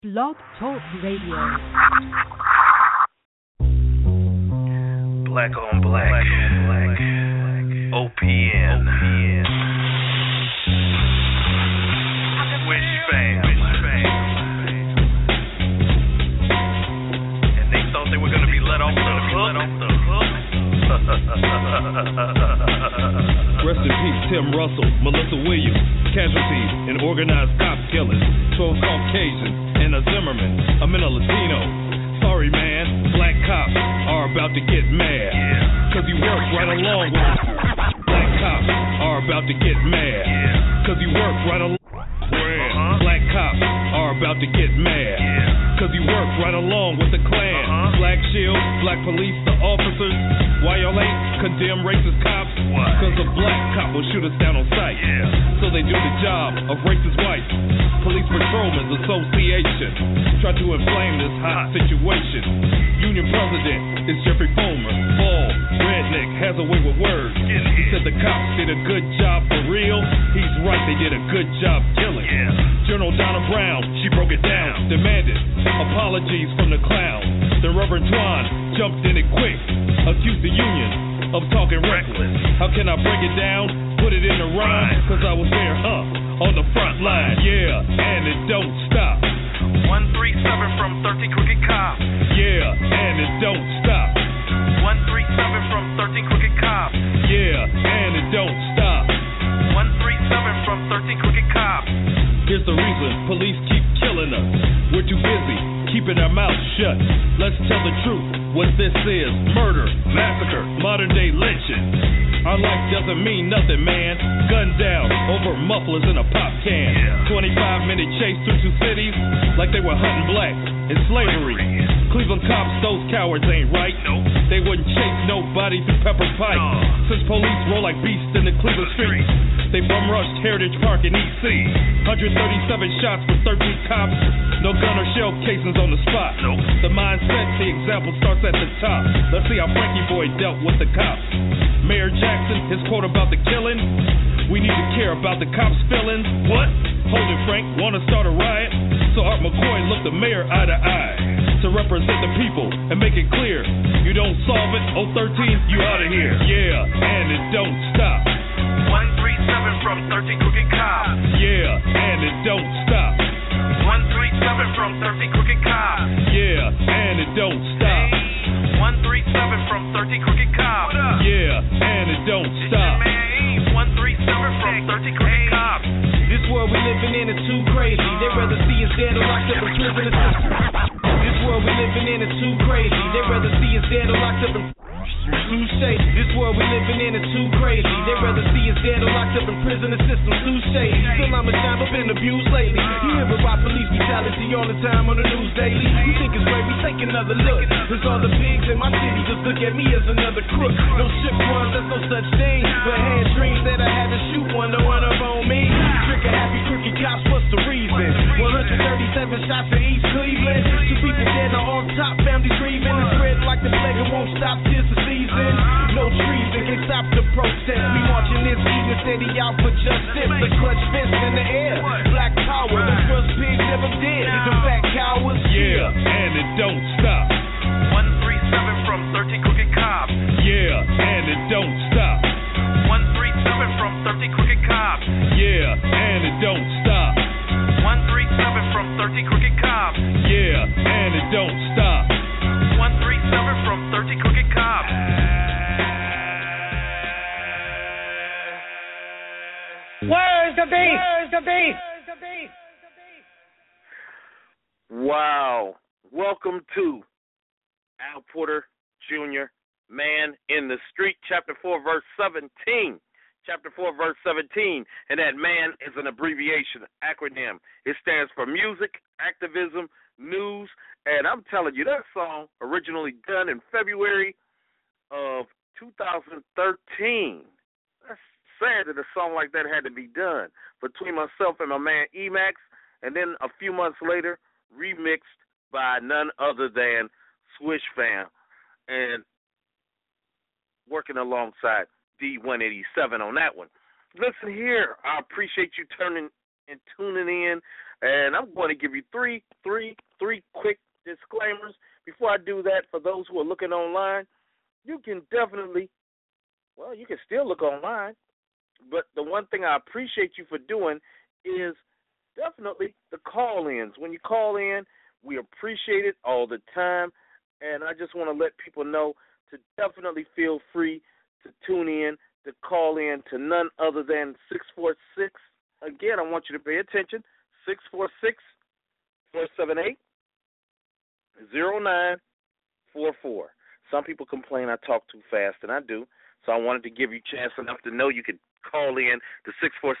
Blog Talk Radio. Black on black. OPN. Wish fam. And they thought they were going to be let off the hook. Rest in peace, Tim Russell, Melissa Williams, casualties in organized cop killings, 12 Caucasians, and a Zimmerman. I'm in a Latino. Sorry, man, black cops are about to get mad. Cause you work right along with black cops are about to get mad. Cause you work right along. Black cops are about to get mad. Cause you work right along with the Klan. Black shield, black police, the officers. Why y'all ain't condemn racist cops? Cause a black cop will shoot us down on sight. So they do the job of racist whites. Police Patrolmen's Association try to inflame this hot situation. Union president is Jeffrey Fomer. Bald, redneck, has a way with words. He said the cops did a good job for real. He's right, they did a good job killing. General Donna Brown, she broke it down, demanded apologies from the clown. Then Reverend Twan jumped in it quick, accused the union of talking reckless. How can I break it down? Put it in a rhyme, cause I was there, on the front line. Yeah, and it don't stop. 137 from 13 Crooked Cops. Yeah, and it don't stop. 137 from 13 Crooked Cops. Yeah, and it don't stop. 137 from 13 Crooked Cops. Here's the reason police keep killing us. We're too busy keeping our mouths shut. Let's tell the truth. What this is: murder, massacre, modern day lynching. Our life doesn't mean nothing, man. Gunned down over mufflers in a pop can. 25-minute chase through two cities like they were hunting blacks in slavery. Cleveland cops, those cowards ain't right. They wouldn't chase nobody through Pepper Pike. Since police roll like beasts in the Cleveland streets, they bum rushed Heritage Park in EC. 137 shots with 13 cops. No gun or shell casings on the spot. The mindset, the example starts at the top. Let's see how Frankie Boy dealt with the cops. Mayor Jackson, his quote about the killing: we need to care about the cops' feelings. What? Hold it, Frank, wanna start a riot? So Art McCoy looked the mayor eye to eye to represent the people and make it clear. You don't solve it, 013, you outta here. Yeah, and it don't stop. 137 from 13 Crooked Cops. Yeah, and it don't stop. 137 from 13 Crooked Cops. Yeah, and it don't stop. 137 from 13 Crooked Cops. Yeah, and it don't stop. 137 from 13 Crooked Cops. This world we living in is too crazy. They'd rather see us dead or locked up in prison. This world we living in is too crazy. They'd rather see us dead or locked up in this world we living in is too crazy. They'd rather see us dead or locked up in prison. The system's too shady. Still I'm a time, I've been abused lately. You hear about police brutality all the time on the news daily. You think it's great, we take another look. There's all the pigs in my city just look at me as another crook. No shit ones, there's no such thing. But had dreams that I had to shoot one to run up on me. Trigger happy crooked cops, what's the reason? 137 shots in East Cleveland. Two people dead on top, families grieving. It's spreading like the plague, it won't stop till the season. No treason can stop the protest. We marching this evening, steady out for justice. The clutch fist in the air. Black power, the first pigs never did. The fat cowards. Yeah, and it don't stop. 137 from 13 Crooked Cops. Yeah, and it don't stop. 137 from 13 Crooked Cops. Yeah, and it don't stop. 137 from 13 Crooked Cops. Yeah, and it don't stop. 137 from 13 Crooked Cops. Where's the beef? Where's the beef? Wow. Welcome to Al Porter Jr., Man in the Street, Chapter 4, Verse 17. Chapter 4, Verse 17. And that man is an abbreviation, acronym. It stands for music, activism, news. And I'm telling you, that song originally done in February of 2013. That's sad that a song like that had to be done between myself and my man Emax, and then a few months later, remixed by none other than Swish Fam, and working alongside D187 on that one. Listen here, I appreciate you turning and tuning in. And I'm going to give you three quick disclaimers. Before I do that, for those who are looking online, you can definitely, well, you can still look online, but the one thing I appreciate you for doing is definitely the call-ins. When you call in, we appreciate it all the time, and I just want to let people know to definitely feel free to tune in, to call in to none other than 646. Again, I want you to pay attention, 646-478-0944. Some people complain I talk too fast, and I do, so I wanted to give you a chance enough to know you could call in to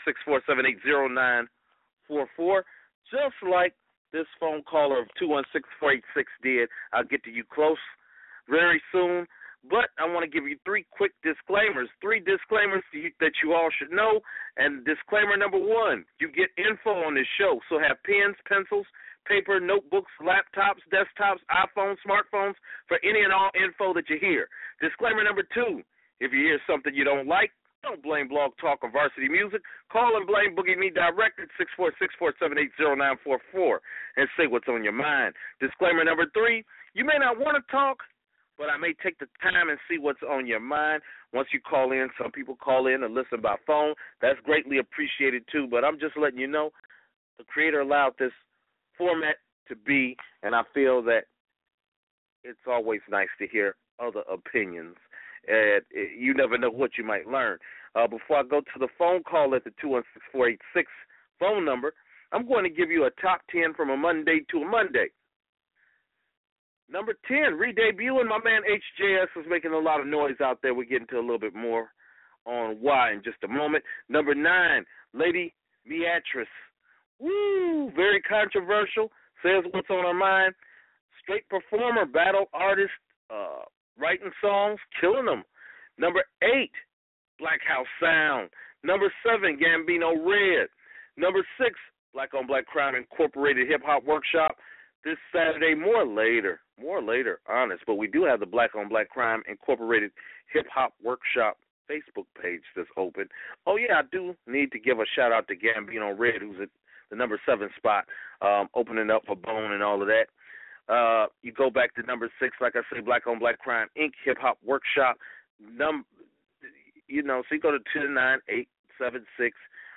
646-478-0944, just like this phone caller of 216-486 did. I'll get to you close very soon. But I want to give you three quick disclaimers, that you all should know. And disclaimer number one, you get info on this show. So have pens, pencils, paper, notebooks, laptops, desktops, iPhones, smartphones for any and all info that you hear. Disclaimer number two, if you hear something you don't like, don't blame Blog Talk or Varsity Music. Call and blame Boogie Me direct at 646-478-0944 and say what's on your mind. Disclaimer number three, you may not want to talk, but I may take the time and see what's on your mind. Once you call in, some people call in and listen by phone. That's greatly appreciated, too. But I'm just letting you know the Creator allowed this format to be, and I feel that it's always nice to hear other opinions. And you never know what you might learn. Before I go to the phone call at the 216-486 phone number, I'm going to give you a top 10 from a Monday to a Monday. Number 10, re-debuting, my man HJS is making a lot of noise out there. We'll get into a little bit more on why in just a moment. Number 9, Lady Beatrice. Woo, very controversial, says what's on her mind. Straight performer, battle artist, writing songs, killing them. Number 8, Black House Sound. Number 7, Gambino Red. Number 6, Black on Black Crime Incorporated Hip Hop Workshop. This Saturday, more later, honest. But we do have the Black on Black Crime Incorporated Hip Hop Workshop Facebook page that's open. Oh, yeah, I do need to give a shout-out to Gambino Red, who's at the number 7 spot, opening up for Bone and all of that. You go back to number 6, like I say, Black on Black Crime Inc. Hip Hop Workshop. So you go to 29876.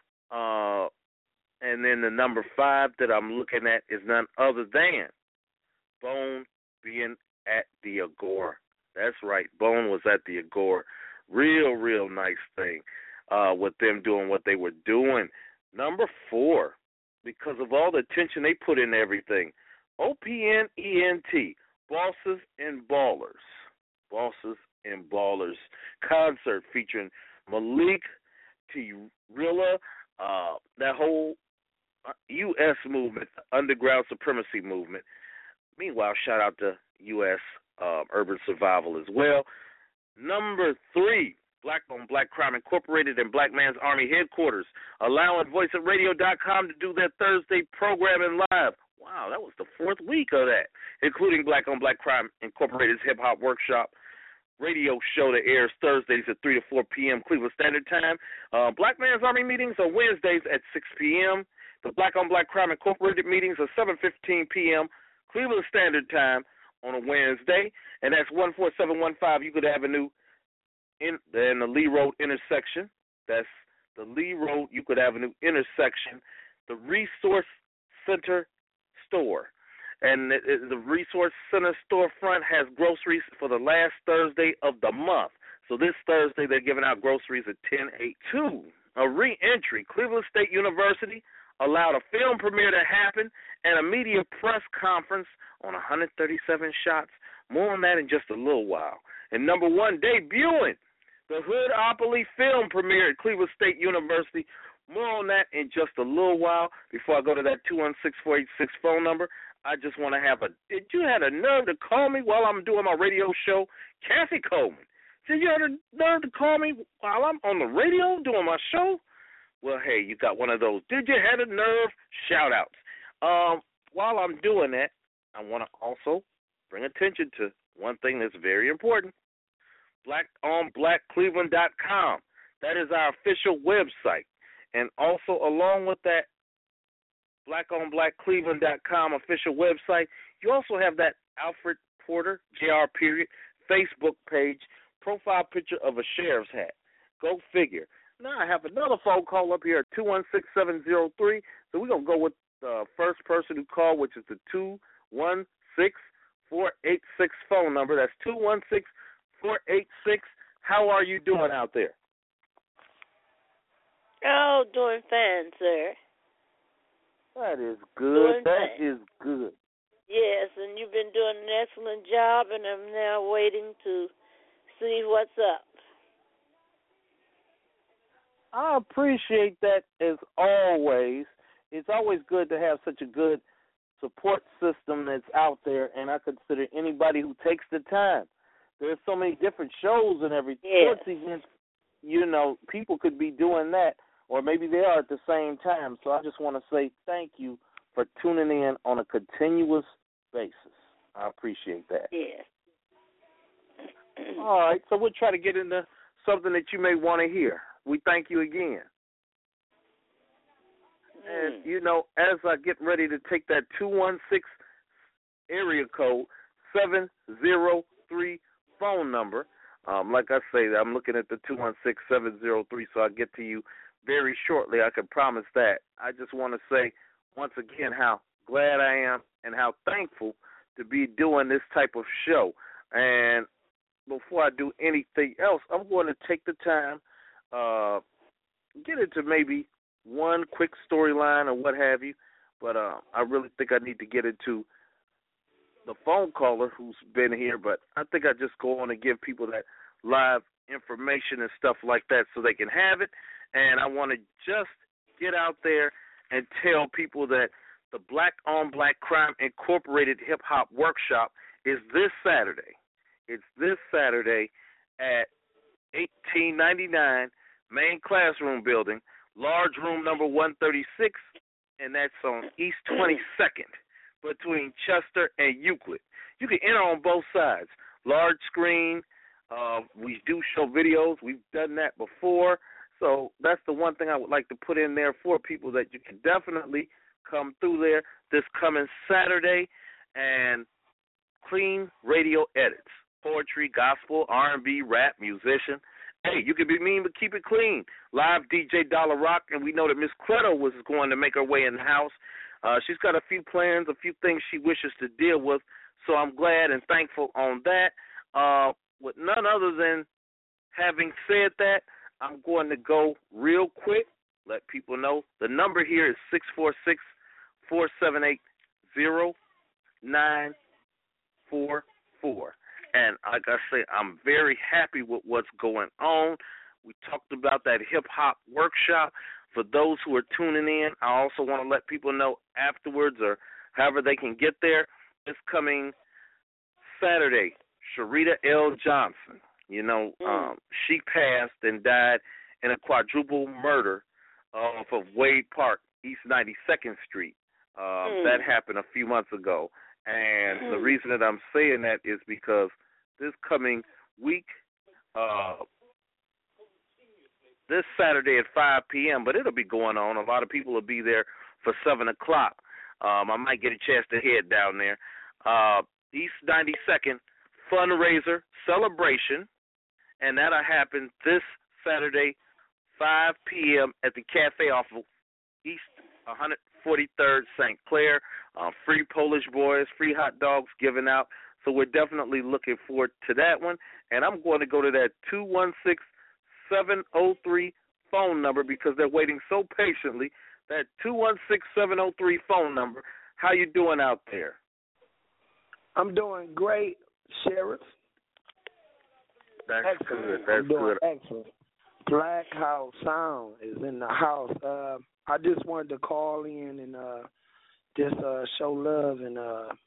And then the number 5 that I'm looking at is none other than Bone being at the Agora. That's right, Bone was at the Agora. Real nice thing with them doing what they were doing. Number 4, because of all the attention they put into everything, OPNENT, Bosses and Ballers. Bosses and Ballers concert featuring Malik, T-Rilla, that whole U.S. movement, the underground supremacy movement. Meanwhile, shout out to U.S. Urban Survival as well. Number 3, Black on Black Crime Incorporated and Black Man's Army Headquarters, allowing voiceofradio.com to do their Thursday programming live. Wow, that was the 4th week of that, including Black on Black Crime Incorporated's Hip Hop Workshop radio show that airs Thursdays at 3 to 4 p.m. Cleveland Standard Time. Black Man's Army meetings are Wednesdays at 6 p.m. The Black on Black Crime Incorporated meetings are 7:15 p.m. Cleveland Standard Time on a Wednesday, and that's 14715 Euclid Avenue in the Lee Road intersection. That's the Lee Road Euclid Avenue intersection. The Resource Center store. And the Resource Center storefront has groceries for the last Thursday of the month. So this Thursday they're giving out groceries at 10/8. A re-entry. Cleveland State University allowed a film premiere to happen and a media press conference on 137 shots. More on that in just a little while. And number 1, debuting the Hoodopoly film premiere at Cleveland State University. More on that in just a little while. Before I go to that 216-486 phone number, I just want to did you have a nerve to call me while I'm doing my radio show? Kathy Coleman, did you have a nerve to call me while I'm on the radio doing my show? Well, hey, you got one of those. Did you have a nerve? Shout-outs. While I'm doing that, I want to also bring attention to one thing that's very important. BlackOnBlackCleveland.com. That is our official website. And also, along with that, blackonblackcleveland.com official website. You also have that Alfred Porter, JR period, Facebook page, profile picture of a sheriff's hat. Go figure. Now I have another phone call up here at 216-703. So we're going to go with the first person who called, which is the 216-486 phone number. That's 216-486. How are you doing out there? Oh, doing fine, sir. That is good. That is good. Yes, and you've been doing an excellent job, and I'm now waiting to see what's up. I appreciate that as always. It's always good to have such a good support system that's out there, and I consider anybody who takes the time. There's so many different shows and everything. Yes. Sports events, you know, people could be doing that, or maybe they are at the same time. So I just want to say thank you for tuning in on a continuous basis. I appreciate that. Yes. All right, so we'll try to get into something that you may want to hear. We thank you again. And, you know, as I get ready to take that 216 area code 703 phone number, like I say, I'm looking at the 216-703, so I'll get to you very shortly. I can promise that. I just want to say once again how glad I am and how thankful to be doing this type of show. And before I do anything else, I'm going to take the time, get into maybe one quick storyline or what have you, but I really think I need to get into the phone caller who's been here, but I think I just go on and give people that live information and stuff like that so they can have it. And I want to just get out there and tell people that the Black on Black Crime Incorporated Hip Hop Workshop is this Saturday. It's this Saturday at 1899 Main Classroom Building, large room number 136, and that's on East 22nd between Chester and Euclid. You can enter on both sides. Large screen. We do show videos. We've done that before. So that's the one thing I would like to put in there for people, that you can definitely come through there this coming Saturday. And clean radio edits, poetry, gospel, R&B, rap, musician. Hey, you can be mean but keep it clean. Live DJ Dollar Rock, and we know that Miss Cleto was going to make her way in the house. She's got a few plans, a few things she wishes to deal with, so I'm glad and thankful on that. With none other than having said that, I'm going to go real quick, let people know. The number here is 646-478-0944. And like I say, I'm very happy with what's going on. We talked about that hip-hop workshop. For those who are tuning in, I also want to let people know afterwards or however they can get there. This coming Saturday, Sharita L. Johnson, she passed and died in a quadruple murder off of Wade Park, East 92nd Street. That happened a few months ago. And the reason that I'm saying that is because this coming week, this Saturday at 5 p.m., but it'll be going on. A lot of people will be there for 7 o'clock. I might get a chance to head down there. East 92nd fundraiser celebration, and that'll happen this Saturday, 5 p.m. at the cafe off of East 143rd St. Clair. Free Polish boys, free hot dogs given out. So we're definitely looking forward to that one. And I'm going to go to that 216-703 phone number because they're waiting so patiently. That 216-703 phone number. How you doing out there? I'm doing great, Sheriff. That's excellent. Good. That's good. Excellent. Black House Sound is in the house. I just wanted to call in and just show love and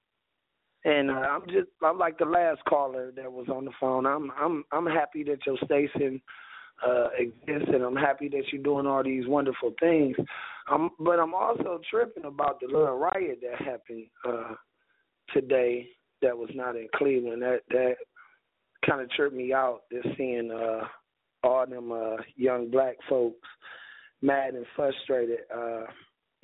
I'm like the last caller that was on the phone. I'm happy that your station exists, and I'm happy that you're doing all these wonderful things. But I'm also tripping about the little riot that happened today that was not in Cleveland. That kind of tripped me out, just seeing all them young black folks mad and frustrated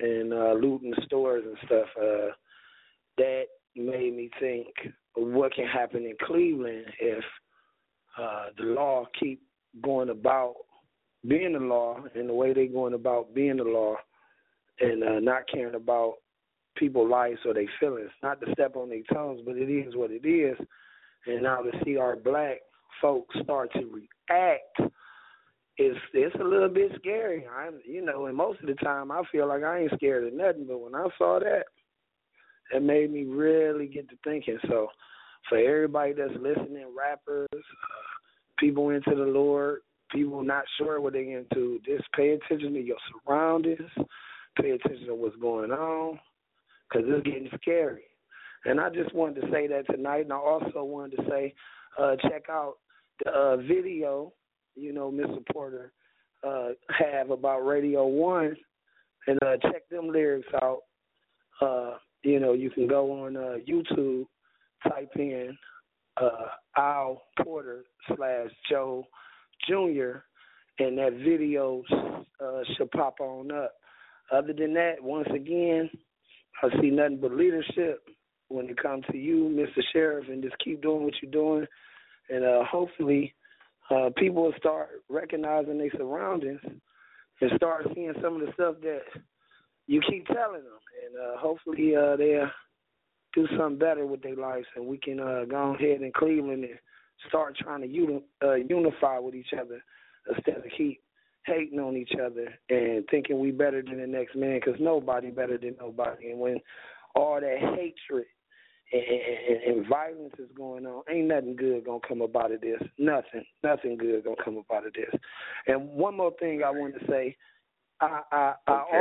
and looting the stores and stuff, that made me think of what can happen in Cleveland if the law keep going about being the law and the way they're going about being the law and not caring about people's lives or their feelings. Not to step on their toes, but it is what it is. And now to see our black folks start to react, it's a little bit scary. And most of the time I feel like I ain't scared of nothing, but when I saw that, it made me really get to thinking. So for everybody that's listening, rappers, people into the Lord, people not sure what they're into, just pay attention to your surroundings, pay attention to what's going on, because it's getting scary. And I just wanted to say that tonight, and I also wanted to say check out the video, Mr. Porter have about Radio 1, and check them lyrics out. You can go on YouTube, type in Al Porter /Joe Jr., and that video should pop on up. Other than that, once again, I see nothing but leadership when it comes to you, Mr. Sheriff, and just keep doing what you're doing. And hopefully people will start recognizing their surroundings and start seeing some of the stuff that you keep telling them. And hopefully they'll do something better with their lives, and we can go ahead in Cleveland and start trying to unify with each other instead of keep hating on each other and thinking we better than the next man, because nobody better than nobody. And when all that hatred and violence is going on, ain't nothing good going to come about of this. Nothing good going to come about of this. And one more thing I want to say, I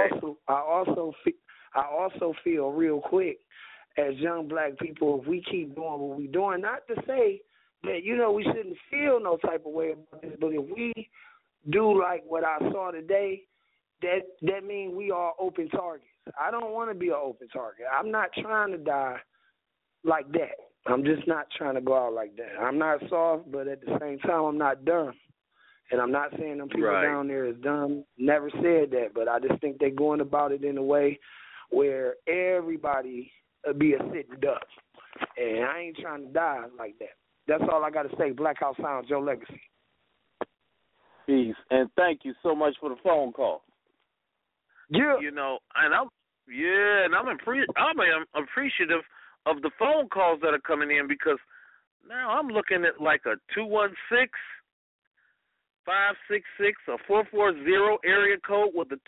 also feel real quick, as young black people, if we keep doing what we're doing, not to say that, we shouldn't feel no type of way about this, but if we do like what I saw today, that means we are open targets. I don't want to be an open target. I'm not trying to die like that. I'm just not trying to go out like that. I'm not soft, but at the same time, I'm not dumb. And I'm not saying them people down there is dumb. Never said that, but I just think they're going about it in a way where everybody be a sitting duck. And I ain't trying to die like that. That's all I got to say. Black House Sound, Joe Legacy. Peace, and thank you so much for the phone call. Yeah. And I'm appreciative of the phone calls that are coming in, because now I'm looking at like a 216-566 or 440 area code with a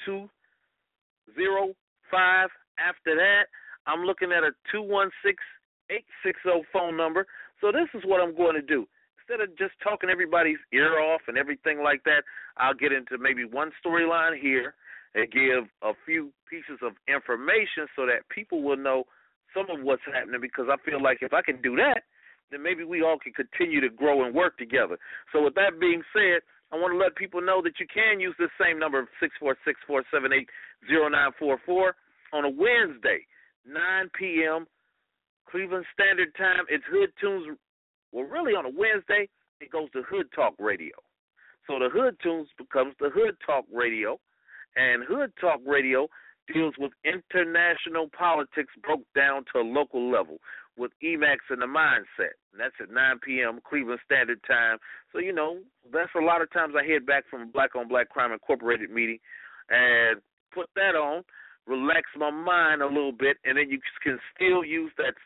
205 after that. I'm looking at a 216-860 phone number. So this is what I'm going to do. Instead of just talking everybody's ear off and everything like that, I'll get into maybe one storyline here and give a few pieces of information so that people will know some of what's happening, because I feel like if I can do that, then maybe we all can continue to grow and work together. So with that being said, I want to let people know that you can use this same number, 646-478-0944, on a Wednesday, 9 p.m., Cleveland Standard Time. It's Hood Tunes. Well, really on a Wednesday, it goes to Hood Talk Radio. So the Hood Tunes becomes the Hood Talk Radio, and Hood Talk Radio deals with international politics broke down to a local level with Emax and the Mindset. And that's at 9 p.m. Cleveland Standard Time. So, that's a lot of times I head back from a Black on Black Crime Incorporated meeting and put that on, relax my mind a little bit, and then you can still use that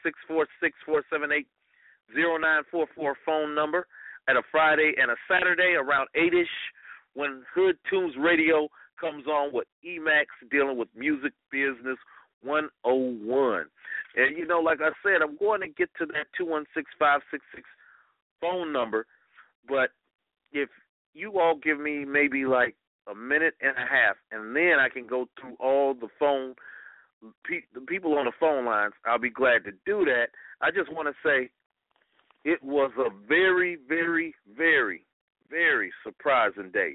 646-478-0944 phone number at a Friday and a Saturday around 8-ish when Hood Tunes Radio comes on with Emax dealing with Music Business 101. And, like I said, I'm going to get to that 216-566 phone number, but if you all give me maybe like a minute and a half, and then I can go through all the people on the phone lines, I'll be glad to do that. I just want to say it was a very, very, very, very surprising day.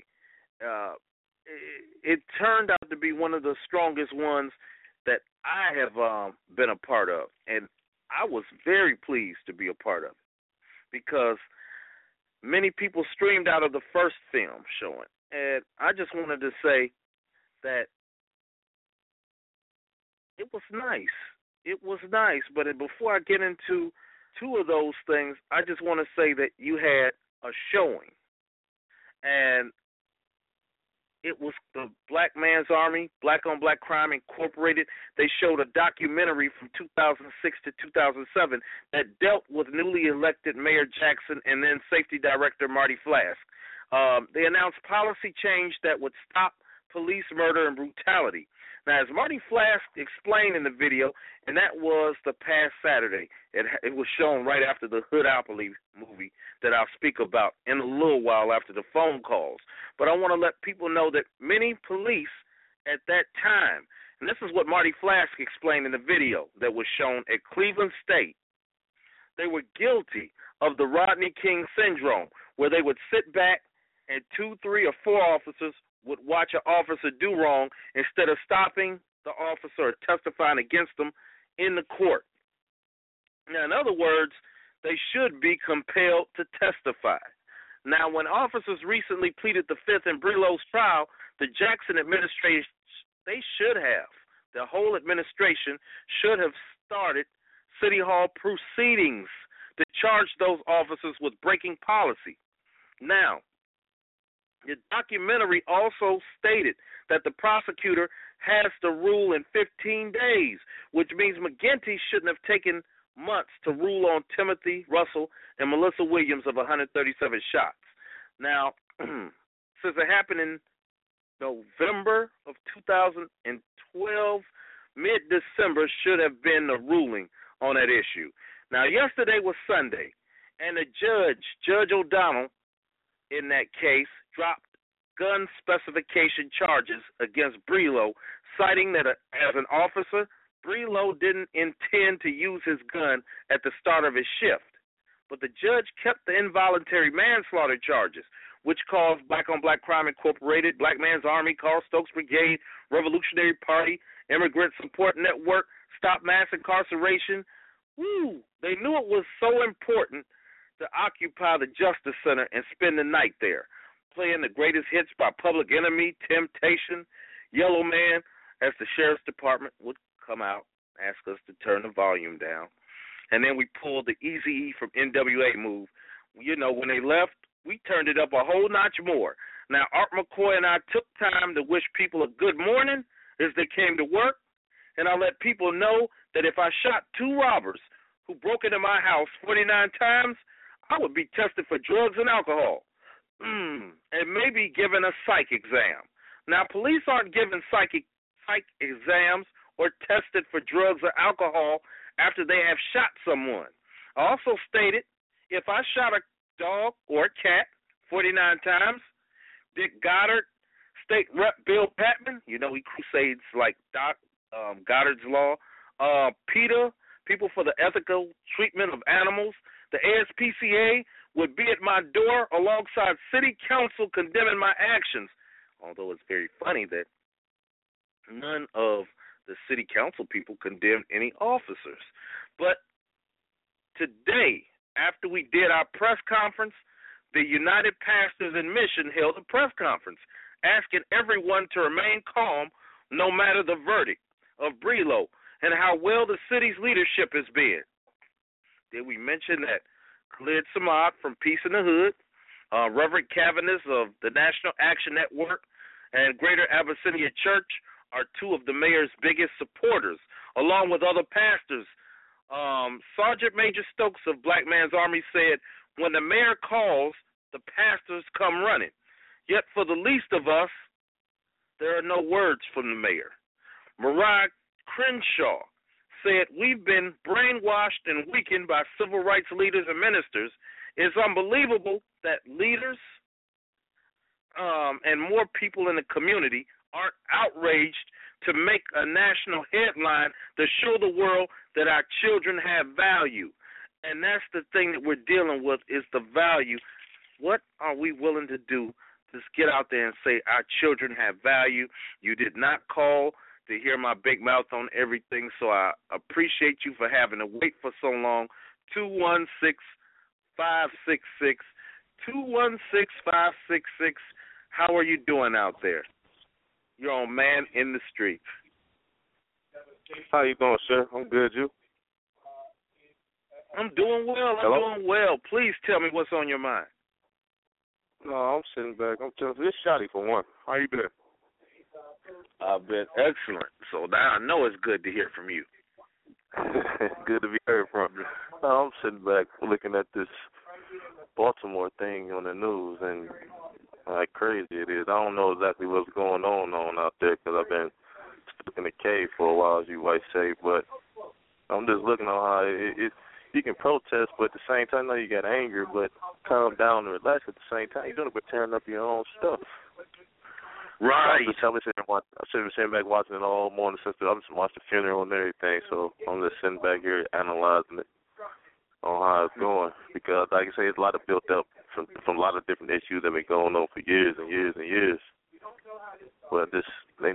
It turned out to be one of the strongest ones that I have been a part of, and I was very pleased to be a part of it because many people streamed out of the first film showing, and I just wanted to say that it was nice. It was nice. But before I get into two of those things, I just want to say that you had a showing. And it was the Black Man's Army, Black on Black Crime Incorporated. They showed a documentary from 2006 to 2007 that dealt with newly elected Mayor Jackson and then Safety Director Marty Flask. They announced policy change that would stop police murder and brutality. Now, as Marty Flask explained in the video, and that was the past Saturday, it was shown right after the Hoodopoly movie that I'll speak about in a little while after the phone calls. But I want to let people know that many police at that time, and this is what Marty Flask explained in the video that was shown at Cleveland State, they were guilty of the Rodney King syndrome, where they would sit back and 2, 3, or 4 officers would watch an officer do wrong instead of stopping the officer or testifying against them in the court. Now, in other words, they should be compelled to testify. Now, when officers recently pleaded the Fifth in Brelo's trial, the Jackson administration, the whole administration should have started City Hall proceedings to charge those officers with breaking policy. Now, the documentary also stated that the prosecutor has to rule in 15 days, which means McGinty shouldn't have taken months to rule on Timothy Russell and Melissa Williams of 137 shots. Now, since it happened in November of 2012, mid-December should have been the ruling on that issue. Now, yesterday was Sunday, and the Judge O'Donnell, in that case, dropped gun specification charges against Brelo, citing that as an officer, Brelo didn't intend to use his gun at the start of his shift. But the judge kept the involuntary manslaughter charges, which caused Black on Black Crime Incorporated, Black Man's Army, Carl Stokes Brigade, Revolutionary Party, Immigrant Support Network, Stop Mass Incarceration. They knew it was so important to occupy the Justice Center and spend the night there, playing the greatest hits by Public Enemy, Temptation, Yellow Man, as the Sheriff's Department would come out, ask us to turn the volume down. And then we pulled the Eazy-E from NWA move. You know, when they left, we turned it up a whole notch more. Now, Art McCoy and I took time to wish people a good morning as they came to work, and I let people know that if I shot 2 robbers who broke into my house 49 times, I would be tested for drugs and alcohol, and maybe given a psych exam. Now, police aren't given psych exams or tested for drugs or alcohol after they have shot someone. I also stated if I shot a dog or a cat 49 times, Dick Goddard, State Rep Bill Patman, you know he crusades like Doc Goddard's Law, PETA, People for the Ethical Treatment of Animals, the ASPCA would be at my door alongside City Council condemning my actions, although it's very funny that none of the City Council people condemned any officers. But today, after we did our press conference, the United Pastors in Mission held a press conference asking everyone to remain calm no matter the verdict of Brelo and how well the city's leadership has been. Did we mention that Khalid Samad from Peace in the Hood, Reverend Cavanis of the National Action Network, and Greater Abyssinia Church are 2 of the mayor's biggest supporters, along with other pastors. Sergeant Major Stokes of Black Man's Army said, when the mayor calls, the pastors come running. Yet for the least of us, there are no words from the mayor. Mariah Crenshaw said, we've been brainwashed and weakened by civil rights leaders and ministers. It's unbelievable that leaders and more people in the community aren't outraged to make a national headline to show the world that our children have value. And that's the thing that we're dealing with is the value. What are we willing to do? Just get out there and say our children have value. You did not call to hear my big mouth on everything, so I appreciate you for having to wait for so long. 216-566. 216-566. How are you doing out there? You're on Man in the Streets. How you doing, sir? I'm good. You? I'm doing well. Hello? Doing well. Please tell me what's on your mind. No, I'm sitting back. I'm telling you, it's Shotty for one. How you been? I've been excellent. So now I know it's good to hear from you. Good to be heard from. No, I'm sitting back looking at this Baltimore thing on the news and how crazy it is. I don't know exactly what's going on out there because I've been stuck in the cave for a while, as you might say, but I'm just looking on how it you can protest, but at the same time, I know you got anger, but calm down and relax at the same time. You're doing it by tearing up your own stuff. Right. I'm sitting back watching it all morning since I'm just watching the funeral and everything, so I'm just sitting back here analyzing it on how it's going. Because, like I say, it's a lot of built up from a lot of different issues that have been going on for years and years and years. But there's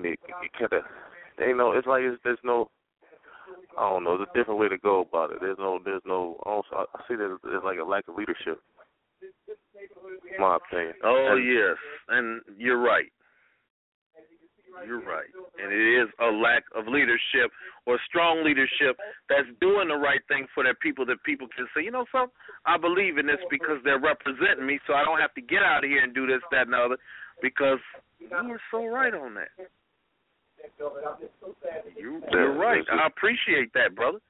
there's no, I don't know, there's a different way to go about it. There's no, also, I see that there's like a lack of leadership, in my opinion. Oh, yes, and you're right. You're right. And it is a lack of leadership or strong leadership that's doing the right thing for their people, that people can say, you know something, I believe in this because they're representing me, so I don't have to get out of here and do this, that, and the other, because you were so right on that. You're right. I appreciate that, brother.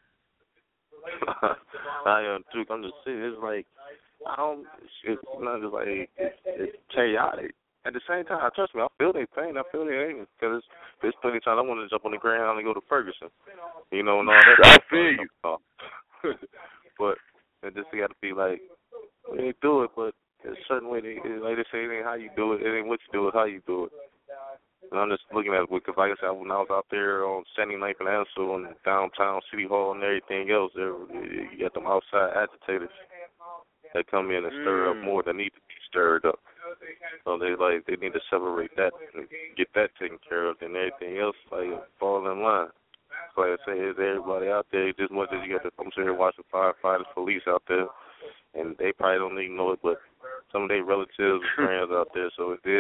I am too. I'm just saying, it's like, it's not just like, it's chaotic. At the same time, trust me, I feel their pain. I feel their anger. Because there's plenty of times I want to jump on the ground and go to Ferguson. You know, and all that. I feel you. But it just got to be like, they do it, but there's a certain way. Like they say, it ain't how you do it. It ain't what you do, it's how you do it. And I'm just looking at it because, like I said, when I was out there on 79th and Ansel and downtown City Hall and everything else, you got them outside agitators that come in and stir up more than need to be stirred up. So they need to separate that and get that taken care of, and everything else fall in line. So like I say, there's everybody out there. Just much as you got I'm sitting here watching firefighters, police out there, and they probably don't even know it, but some of their relatives and friends out there. So it's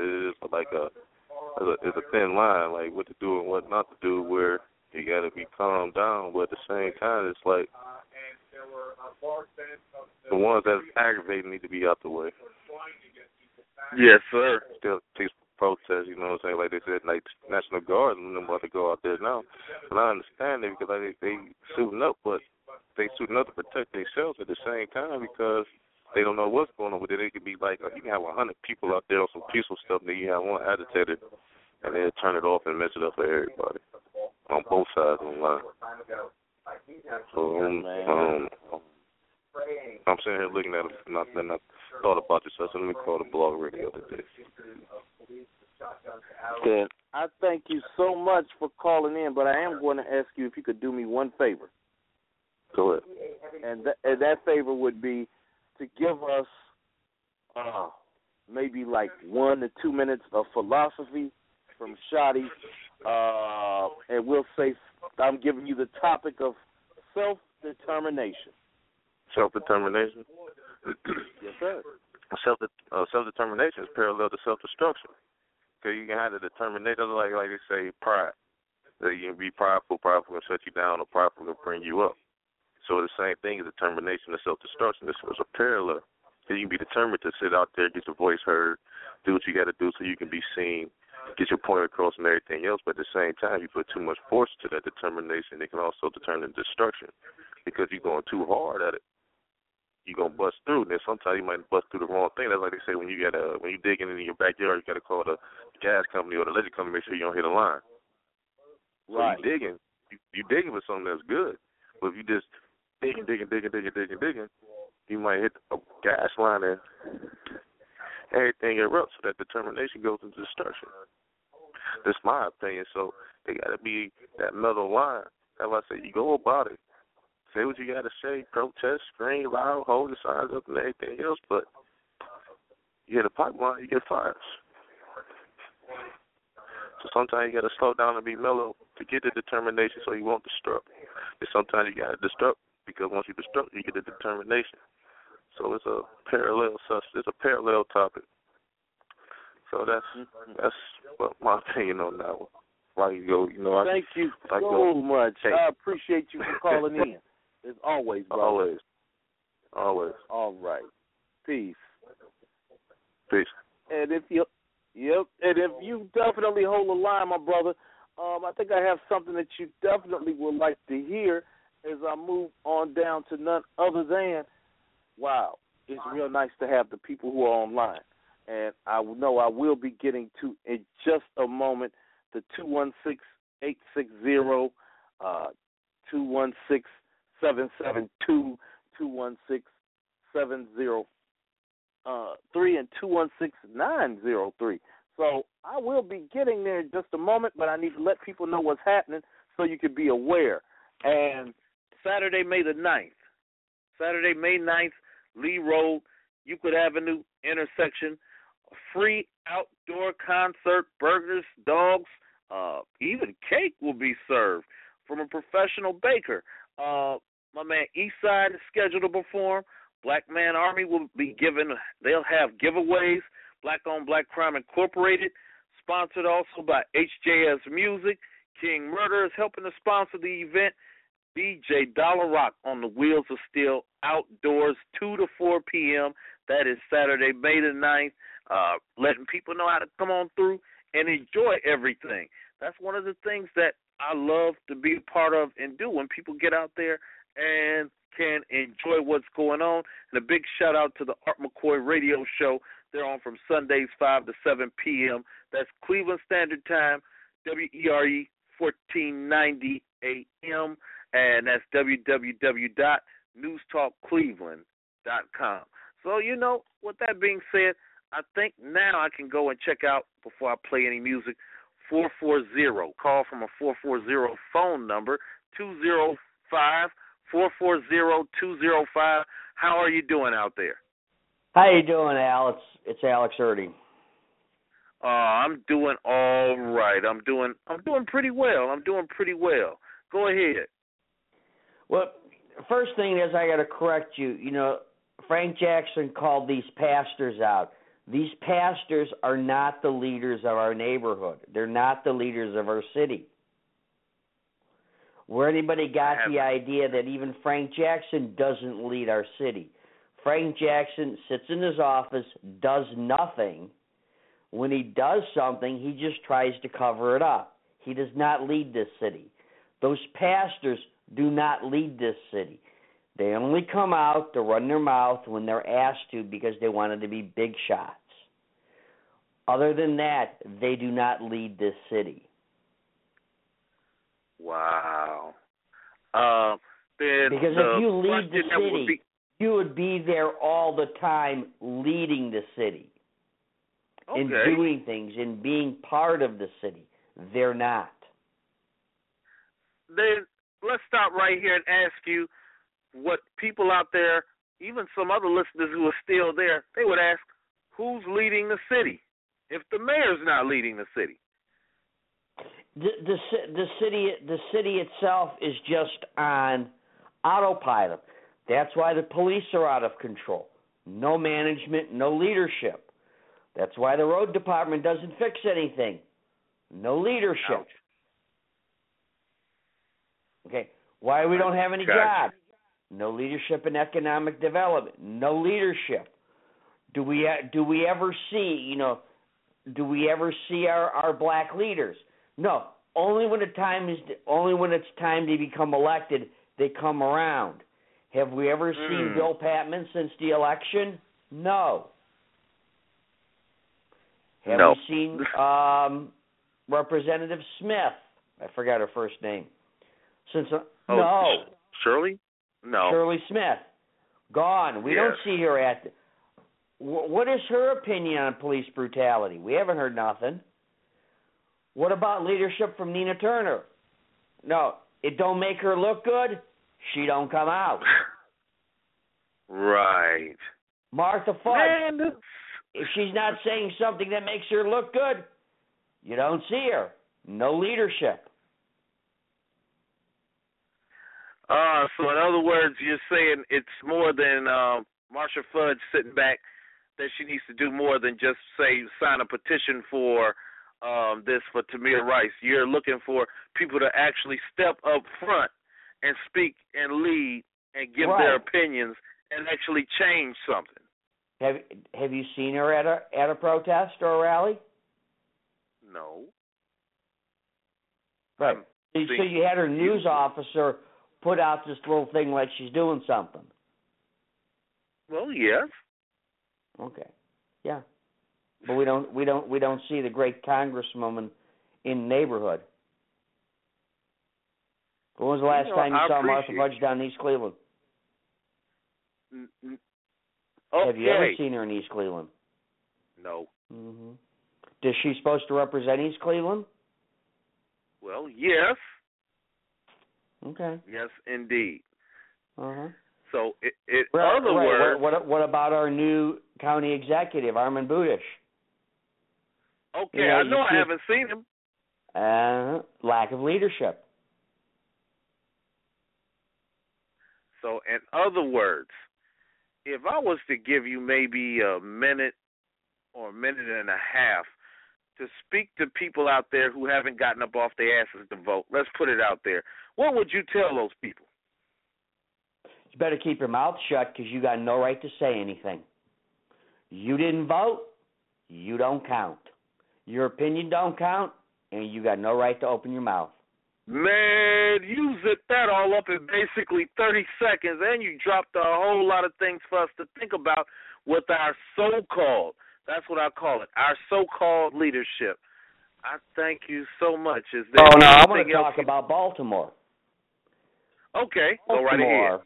a thin line, like what to do and what not to do, where you got to be calmed down, but at the same time, it's like the ones that's aggravating need to be out the way. Yes, sir. Still peaceful protest, you know what I'm saying? Like they said, like National Guard and them about to go out there now. And I understand it because they suiting up, but they suiting up to protect themselves at the same time because they don't know what's going on with it. It could be like you can have 100 people out there on some peaceful stuff, and then you have one agitator, and they'll turn it off and mess it up for everybody on both sides of the line. So I'm sitting here looking at it, and I thought about this. So let me call the blog radio today. Then I thank you so much for calling in, but I am going to ask you if you could do me one favor. Go ahead. And that favor would be to give us maybe like 1 to 2 minutes of philosophy from Shotty, and we'll say I'm giving you the topic of self-determination. Self-determination? Yes, sir. Self-determination is parallel to self-destruction. Because you can have the determination, like they say, pride. That you can be prideful can shut you down, or prideful can bring you up. So the same thing is determination and self-destruction. This is a parallel. So you can be determined to sit out there, get your voice heard, do what you got to do so you can be seen, get your point across and everything else. But at the same time, you put too much force to that determination, it can also turn into destruction because you're going too hard at it. You're going to bust through. And then sometimes you might bust through the wrong thing. That's like they say when you digging in your backyard, you got to call the gas company or the electric company to make sure you don't hit a line. Right. So you digging for something that's good. But if you just digging, you might hit a gas line and everything erupts. So that determination goes into destruction. That's my opinion. So they got to be that middle line. That's why I say you go about it. Say what you got to say, protest, scream loud, hold the signs up and everything else, but you hit a pipeline, you get fires. So sometimes you got to slow down and be mellow to get the determination so you won't destruct. And sometimes you got to destruct because once you destruct, you get the determination. So it's a parallel topic. So that's what my opinion on that one. Like yo, you know. Thank you like so much. Hey. I appreciate you for calling in. As always, brother. Always. All right. Peace. Peace. And if you definitely hold the line, my brother, I think I have something that you definitely would like to hear as I move on down to none other than, wow, it's real nice to have the people who are online. And I know I will be getting to, in just a moment, the 216-860, 216-772, 216-703, and 216-903. So I will be getting there in just a moment, but I need to let people know what's happening so you can be aware. And Saturday, May 9th, Lee Road, Euclid Avenue intersection, a free outdoor concert, burgers, dogs, even cake will be served from a professional baker. My man Eastside is scheduled to perform. Black Man Army will be they'll have giveaways. Black on Black Crime Incorporated, sponsored also by HJS Music. King Murder is helping to sponsor the event. DJ Dollar Rock on the Wheels of Steel outdoors, 2 to 4 p.m. That is Saturday, May 9th. Letting people know how to come on through and enjoy everything. That's one of the things that I love to be a part of and do when people get out there and can enjoy what's going on. And a big shout out to the Art McCoy radio show. They're on from Sundays 5 to 7 p.m. That's Cleveland Standard Time, WERE 1490 a.m. And that's www.newstalkcleveland.com. So, you know, with that being said, I think now I can go and check out, before I play any music, 440. Call from a 440 phone number, 205-440-205. How are you doing out there? How you doing, Al? It's Alex Erdy. I'm doing all right. I'm doing pretty well. Go ahead. Well, first thing is I got to correct you. You know, Frank Jackson called these pastors out. These pastors are not the leaders of our neighborhood. They're not the leaders of our city. Where anybody got the idea that even Frank Jackson doesn't lead our city. Frank Jackson sits in his office, does nothing. When he does something, he just tries to cover it up. He does not lead this city. Those pastors do not lead this city. They only come out to run their mouth when they're asked to because they wanted to be big shots. Other than that, they do not lead this city. Wow. Because if you lead the city, you would be there all the time leading the city. Okay. And doing things and being part of the city. They're not. Then let's stop right here and ask you what people out there, even some other listeners who are still there, they would ask, who's leading the city if the mayor's not leading the city? The city itself is just on autopilot. That's why the police are out of control. No management, no leadership. That's why the road department doesn't fix anything. No leadership. Ouch. Okay, why we don't have any jobs? No leadership in economic development. No leadership. Do we ever see, you know, our black leaders? No. Only when it's time to become elected, they come around. Have we ever seen Bill Patman since the election? No. Have we seen Representative Smith? I forgot her first name. No. Shirley? No. Shirley Smith. Gone. We don't see her at... What is her opinion on police brutality? We haven't heard nothing. What about leadership from Nina Turner? No. It don't make her look good, she don't come out. Right. Martha Fudge. Man. If she's not saying something that makes her look good, you don't see her. No leadership. So in other words, you're saying it's more than Marsha Fudge sitting back, that she needs to do more than just, say, sign a petition for this for Tamir Rice. You're looking for people to actually step up front and speak and lead and give their opinions and actually change something. Have you seen her at a protest or a rally? No. Right. So you had her news officer put out this little thing like she's doing something. Well, yes. Okay. Yeah. But we don't see the great congresswoman in the neighborhood. When was the last time you saw Martha Fudge down in East Cleveland? Okay. Have you ever seen her in East Cleveland? No. Mm-hmm. Is she supposed to represent East Cleveland? Well, yes. Okay. Yes, indeed. Uh-huh. So, in other words... What about our new county executive, Armin Budish? Okay, I know I haven't seen him. Lack of leadership. So, in other words, if I was to give you maybe a minute or a minute and a half to speak to people out there who haven't gotten up off their asses to vote, let's put it out there, what would you tell those people? You better keep your mouth shut because you got no right to say anything. You didn't vote, you don't count. Your opinion don't count, and you got no right to open your mouth. Man, you zipped that all up in basically 30 seconds, and you dropped a whole lot of things for us to think about with our so-called, that's what I call it, our so-called leadership. I thank you so much. Is there I want to talk about Baltimore. Okay, go right ahead.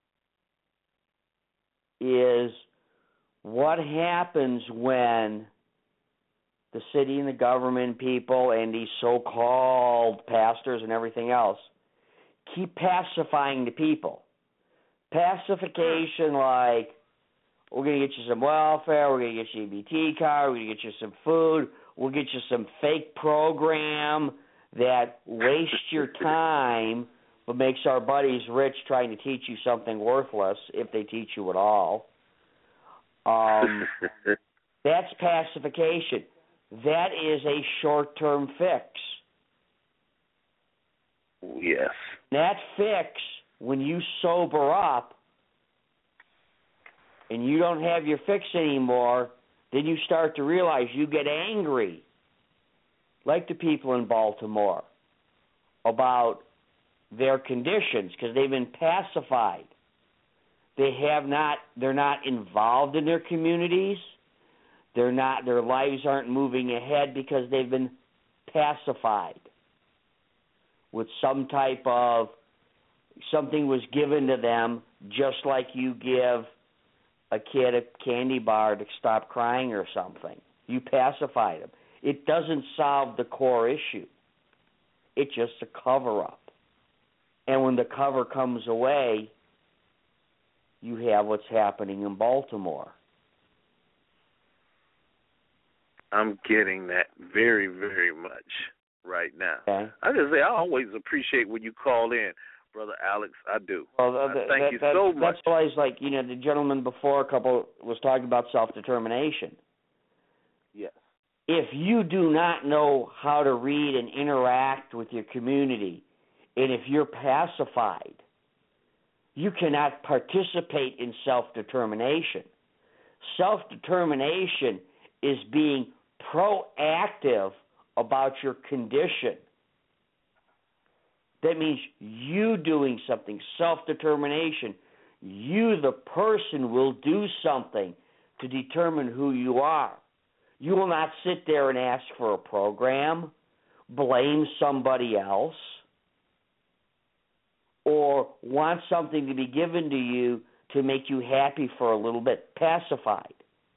Is what happens when the city and the government people and these so-called pastors and everything else keep pacifying the people. Pacification like, we're going to get you some welfare, we're going to get you a BT card, we're going to get you some food, we'll get you some fake program that wastes your time but makes our buddies rich trying to teach you something worthless, if they teach you at all. That's pacification. That is a short-term fix. Yes. That fix, when you sober up and you don't have your fix anymore, then you start to realize you get angry, like the people in Baltimore, about their conditions because they've been pacified. They're not involved in their communities. Their lives aren't moving ahead because they've been pacified with some type of, something was given to them, just like you give a kid a candy bar to stop crying or something. You pacify them. It doesn't solve the core issue. It's just a cover-up. And when the cover comes away, you have what's happening in Baltimore. I'm getting that very, very much right now. Okay. I just say I always appreciate when you call in, Brother Alex. I do. Well, thank you so much. That's why it's like, the gentleman before was talking about self-determination. Yes. If you do not know how to read and interact with your community, and if you're pacified, you cannot participate in self-determination. Self-determination is being proactive about your condition. That means you doing something, self-determination. You, the person, will do something to determine who you are. You will not sit there and ask for a program, blame somebody else, or want something to be given to you to make you happy for a little bit, pacified.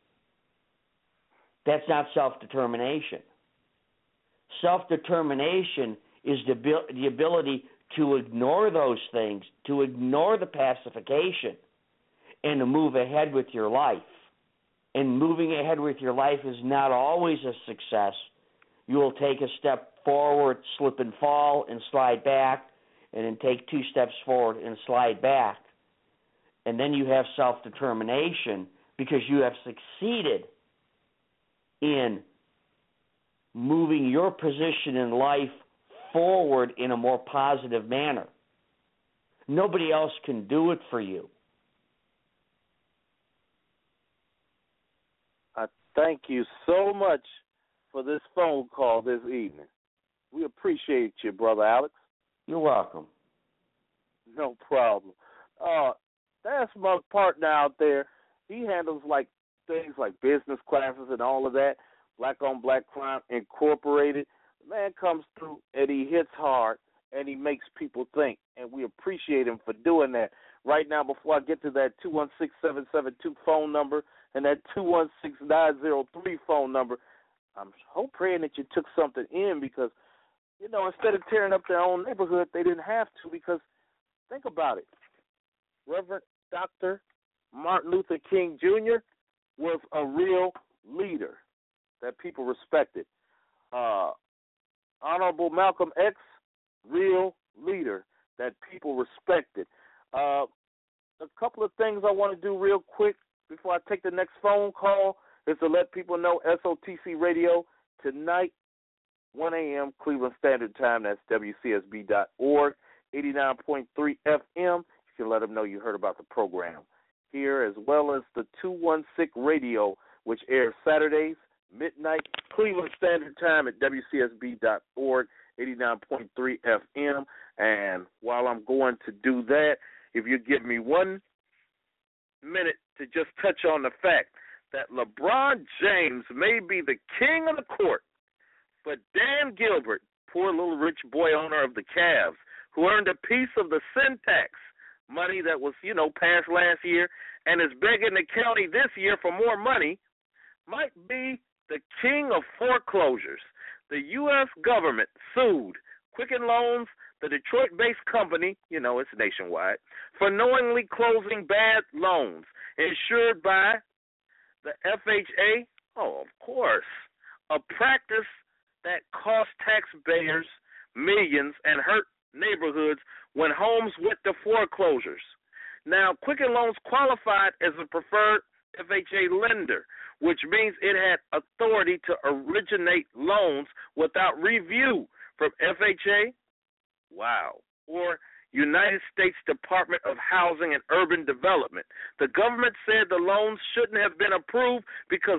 That's not self-determination. Self-determination is the ability to ignore those things, to ignore the pacification, and to move ahead with your life. And moving ahead with your life is not always a success. You will take a step forward, slip and fall, and slide back, and then take 2 steps forward and slide back. And then you have self-determination because you have succeeded in moving your position in life forward in a more positive manner. Nobody else can do it for you. I thank you so much for this phone call this evening. We appreciate you, Brother Alex. You're welcome. No problem. That's my partner out there. He handles things like business classes and all of that. Black on Black Crime Incorporated. The man comes through and he hits hard and he makes people think, and we appreciate him for doing that. Right now, before I get to that 216-772 phone number and that 216-903 phone number, I'm praying that you took something in because, instead of tearing up their own neighborhood, they didn't have to because think about it. Reverend Dr. Martin Luther King Jr. was a real leader that people respected. Honorable Malcolm X, real leader that people respected. A couple of things I want to do real quick before I take the next phone call is to let people know SOTC Radio tonight, 1 a.m. Cleveland Standard Time. That's WCSB.org, 89.3 FM. You can let them know you heard about the program here, as well as the 216 Radio, which airs Saturdays, midnight, Cleveland Standard Time at WCSB.org, 89.3 FM. And while I'm going to do that, if you give me 1 minute to just touch on the fact that LeBron James may be the king of the court, but Dan Gilbert, poor little rich boy owner of the Cavs, who earned a piece of the sin tax money that was, passed last year and is begging the county this year for more money, might be the king of foreclosures. The U.S. government sued Quicken Loans, the Detroit-based company, it's nationwide, for knowingly closing bad loans insured by the FHA. Oh, of course, a practice that cost taxpayers millions and hurt neighborhoods when homes went to foreclosures. Now, Quicken Loans qualified as a preferred FHA lender, which means it had authority to originate loans without review from FHA, or United States Department of Housing and Urban Development. The government said the loans shouldn't have been approved because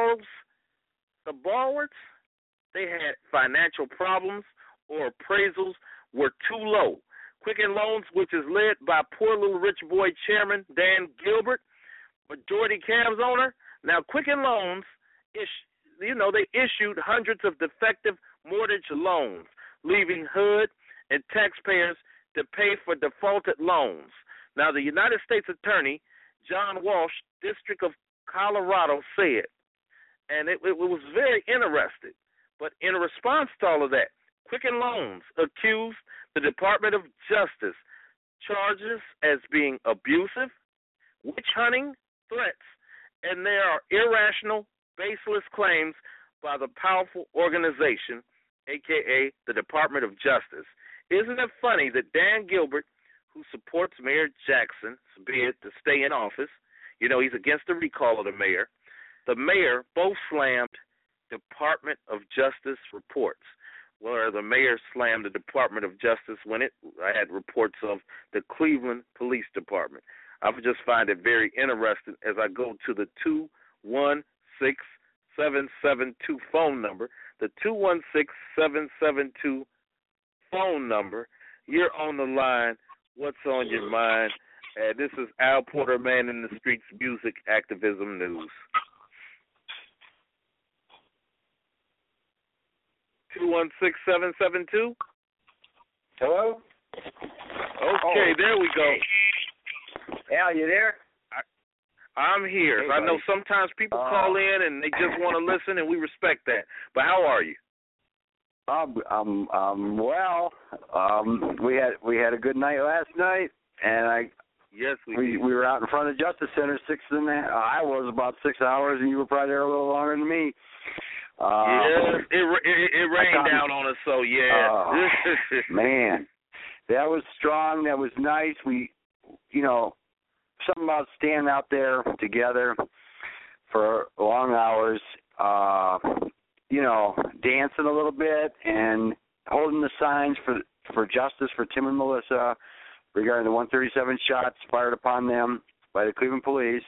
the borrowers, they had financial problems or appraisals were too low. Quicken Loans, which is led by poor little rich boy chairman Dan Gilbert, majority Cavs owner. Now, Quicken Loans, they issued hundreds of defective mortgage loans, leaving HUD and taxpayers to pay for defaulted loans. Now, the United States Attorney, John Walsh, District of Colorado, said, and it was very interesting, but in response to all of that, Quicken Loans accused the Department of Justice charges as being abusive, witch hunting, threats, and there are irrational, baseless claims by the powerful organization, a.k.a. the Department of Justice. Isn't it funny that Dan Gilbert, who supports Mayor Jackson's bid to stay in office, he's against the recall of the mayor both slammed Department of Justice reports. Where the mayor slammed the Department of Justice when I had reports of the Cleveland Police Department. I just find it very interesting as I go to the 216-772 phone number. The 216-772 phone number. You're on the line. What's on your mind? This is Al Porter, Man in the Streets Music Activism News. 216-772. Hello? Okay, there we go. Al, you there? I'm here. Hey, I know sometimes people call in and they just want to listen, and we respect that. But how are you? Well. We had a good night last night, and we were out in front of Justice Center I was about 6 hours, and you were probably there a little longer than me. Yes, it rained down on us, so yeah. Man, that was strong. That was nice. We, something about standing out there together for long hours. dancing a little bit and holding the signs for justice for Tim and Melissa regarding the 137 shots fired upon them by the Cleveland police.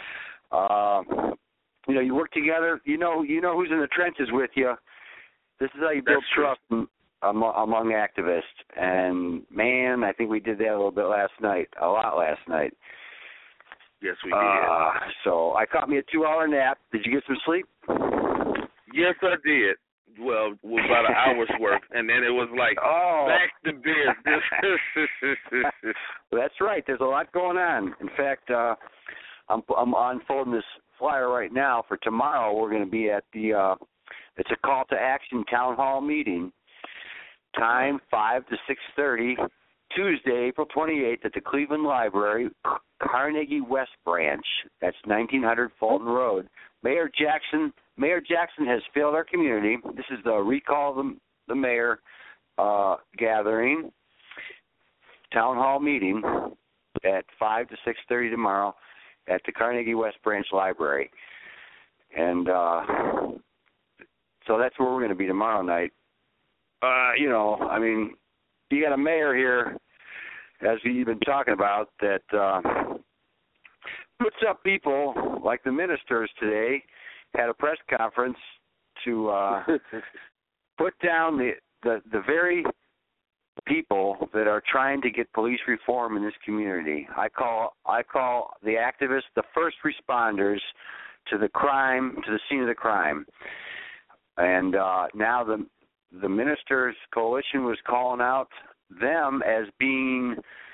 You work together. You know who's in the trenches with you. This is how you build trust among activists. And, man, I think we did that a lot last night. Yes, we did. So I caught me a 2-hour nap. Did you get some sleep? Yes, I did. Well, about an hour's worth, and then it was like back to business. That's right. There's a lot going on. In fact, I'm unfolding this flyer right now for tomorrow. We're going to be at it's a call to action town hall meeting. Time 5 to 6:30, Tuesday, April 28th at the Cleveland Library, Carnegie West Branch. That's 1900 Fulton Road. Mayor Jackson has failed our community. This is the recall of the mayor gathering, town hall meeting at 5 to 6:30 tomorrow at the Carnegie West Branch Library. And so that's where we're going to be tomorrow night. You got a mayor here, as we've been talking about, that puts up people like the ministers today, had a press conference to put down the very people that are trying to get police reform in this community. I call the activists the first responders to the scene of the crime. And now the ministers' coalition was calling out them as being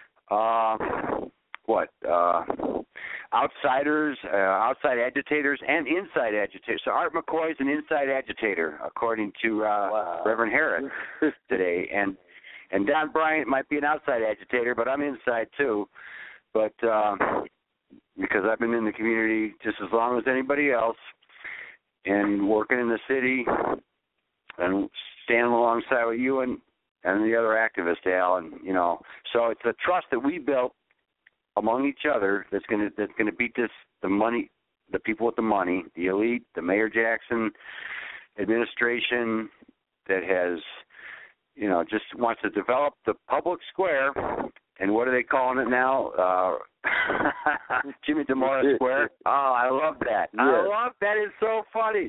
outsiders, outside agitators, and inside agitators. So Art McCoy is an inside agitator, according to Reverend Harris today. And Don Bryant might be an outside agitator, but I'm inside too. But because I've been in the community just as long as anybody else, and working in the city, and standing alongside with you and the other activists, Al, and so it's a trust that we built among each other that's going to beat the money, the people with the money, the elite, the Mayor Jackson administration that has just wants to develop the public square. And what are they calling it now? Jimmy DeMora Square. Oh, I love that. Yes. I love that. It's so funny.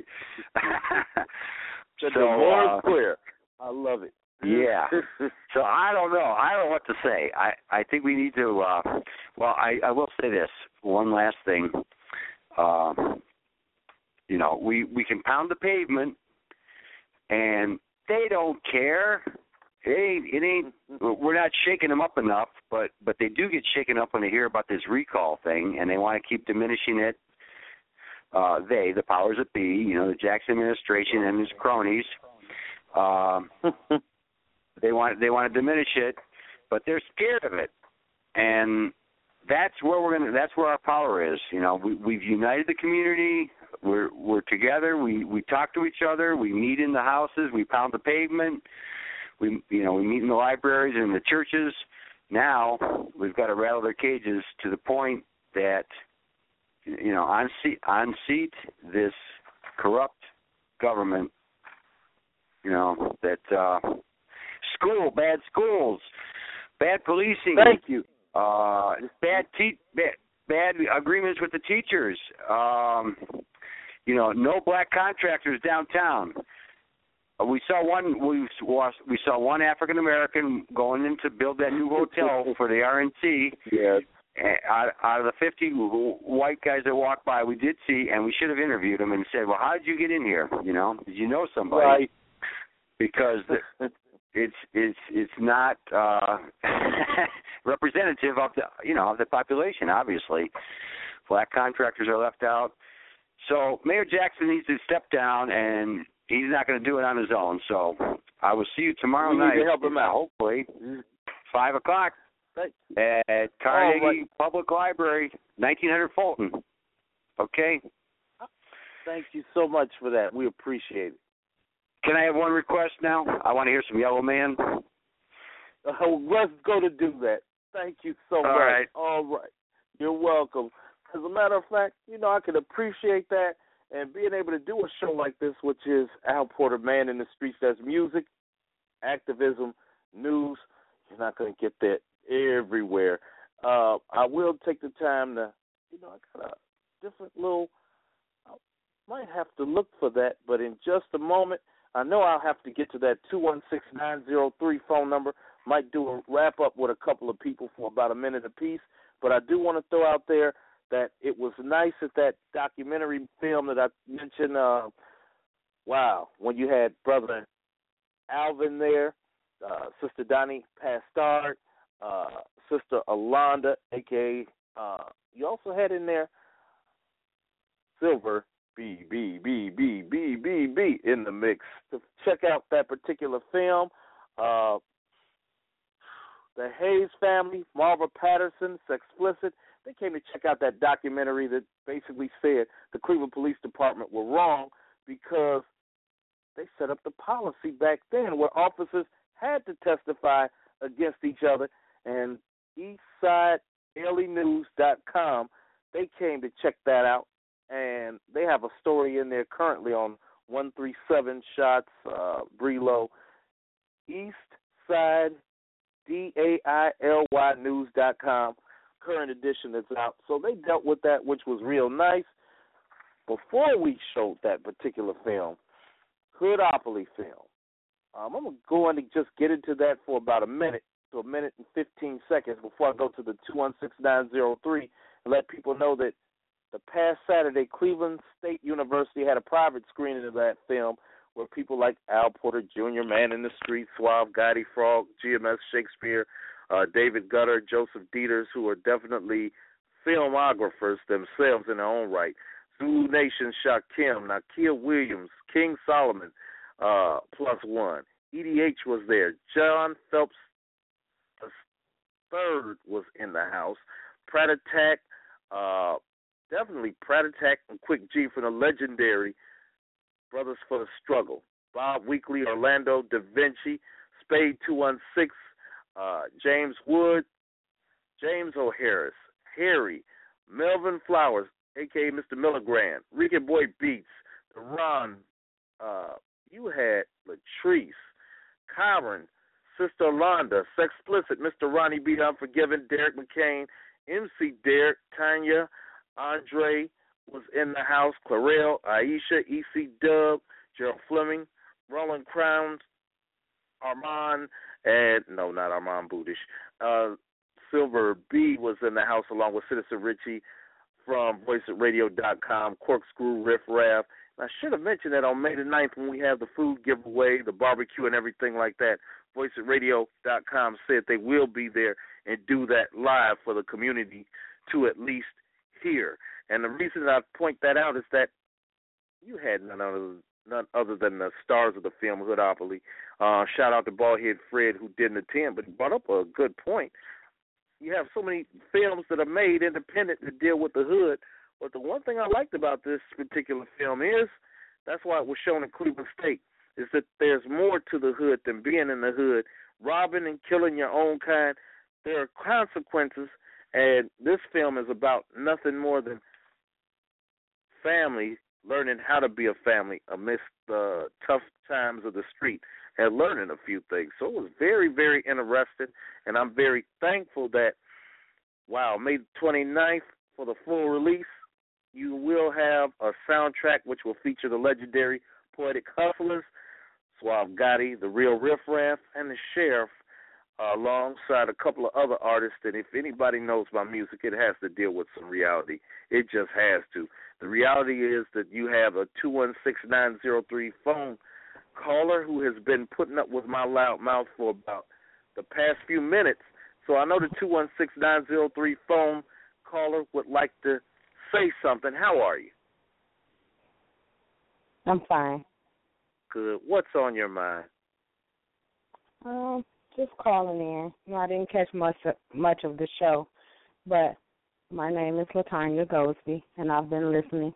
The DeMora Square. I love it. Yeah. So I don't know. I don't know what to say. I think we need to. I will say this one last thing. We can pound the pavement, and they don't care. It ain't. We're not shaking them up enough, but they do get shaken up when they hear about this recall thing, and they want to keep diminishing it. The powers that be, the Jackson administration and his cronies, they want to diminish it, but they're scared of it, and that's where that's where our power is. We've united the community. We're together. We talk to each other. We meet in the houses. We pound the pavement. We meet in the libraries and the churches. Now we've got to rattle their cages to the point that unseat this corrupt government. That bad schools, bad policing. Thank you. Bad agreements with the teachers. No black contractors downtown. We saw one African American going in to build that new hotel for the RNC. Yes. Out of the 50 white guys that walked by, we did see, and we should have interviewed them and said, "Well, how did you get in here? Did you know somebody?" Right. Because it's not representative of the population. Obviously, black contractors are left out. So Mayor Jackson needs to step down, and he's not going to do it on his own. So I will see you tomorrow night. Need to help him out. Hopefully, 5 o'clock at Carnegie Public Library, 1900 Fulton. Okay. Thank you so much for that. We appreciate it. Can I have one request now? I want to hear some Yellow Man. Let's go to do that. Thank you so much. Right. All right. You're welcome. As a matter of fact, I can appreciate that, And being able to do a show like this, which is Al Porter, Man in the Streets, that's music, activism, news, you're not going to get that everywhere. I will take the time to, I got a different little, I might have to look for that, but in just a moment, I know I'll have to get to that 216-903 phone number. Might do a wrap-up with a couple of people for about a minute apiece, but I do want to throw out there that it was nice at that documentary film that I mentioned, when you had Brother Alvin there, Sister Donnie Pastard, Sister Alonda, a.k.a. You also had in there Silver B in the mix. To check out that particular film, the Hayes family, Marva Patterson, Sexplicit, they came to check out that documentary that basically said the Cleveland Police Department were wrong because they set up the policy back then where officers had to testify against each other. And EastsideDailyNews.com, they came to check that out. And they have a story in there currently on 137 Shots, Brelo, EastsideDailyNews.com, current edition that's out. So they dealt with that, which was real nice. Before we showed that particular film, Hoodopoly film, I'm going to go in and just get into that for about a minute to a minute and 15 seconds before I go to the 216-903 and let people know that the past Saturday, Cleveland State University had a private screening of that film where people like Al Porter Jr., Man in the Street, Suave, Gotti Frog, GMS Shakespeare, David Gutter, Joseph Dieters, who are definitely filmographers themselves in their own right. Zulu Nation, Shakim, Nakia Williams, King Solomon, +1. EDH was there. John Phelps III was in the house. Prat Attack, definitely Prat Attack and Quick G from the legendary Brothers for the Struggle. Bob Weekley, Orlando Da Vinci, Spade 216, James Wood, James O'Harris, Harry, Melvin Flowers, a.k.a. Mr. Milligran, Ricky Boy Beats, the Ron, you had Latrice, Kyron, Sister Londa, Sexplicit, Mr. Ronnie B. Unforgiven, Derek McCain, MC Derek, Tanya, Andre was in the house, Clarell, Aisha, E.C. Dub, Gerald Fleming, Roland Crowns, Armand, and no, not Armand Budish. Silver B was in the house along with Citizen Richie from VoiceRadio.com, Corkscrew, Riff Raff. And I should have mentioned that on May the 9th when we have the food giveaway, the barbecue and everything like that, VoiceRadio.com said they will be there and do that live for the community to at least hear. And the reason I point that out is that you had none other than the stars of the film, Hoodopoly. Shout out to Ballhead Fred, who didn't attend, but he brought up a good point. You have so many films that are made independent to deal with the hood, but the one thing I liked about this particular film is, that's why it was shown in Cleveland State, is that there's more to the hood than being in the hood. Robbing and killing your own kind, there are consequences, and this film is about nothing more than family learning how to be a family amidst the tough times of the street and learning a few things. So it was very, very interesting, and I'm very thankful that, May 29th for the full release, you will have a soundtrack which will feature the legendary Poetic Hustlers, Suave Gotti, the Real Riff Raff, and the Sheriff, alongside a couple of other artists. And if anybody knows my music, it has to deal with some reality. It just has to. The reality is that you have a 216-903 phone caller who has been putting up with my loud mouth for about the past few minutes. So I know the 216-903 phone caller would like to say something. How are you? I'm fine. Good. What's on your mind? Just calling in. I didn't catch much of the show, but my name is LaTanya Goldsby, and I've been listening.